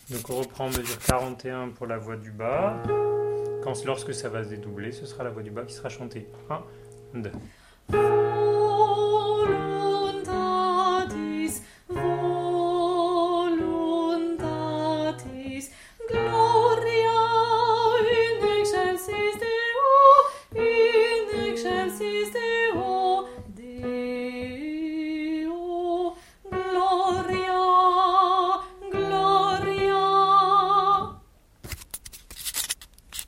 Donc on reprend en mesure 41 pour la voix du bas. Lorsque ça va se dédoubler, ce sera la voix du bas qui sera chantée. 1, 2.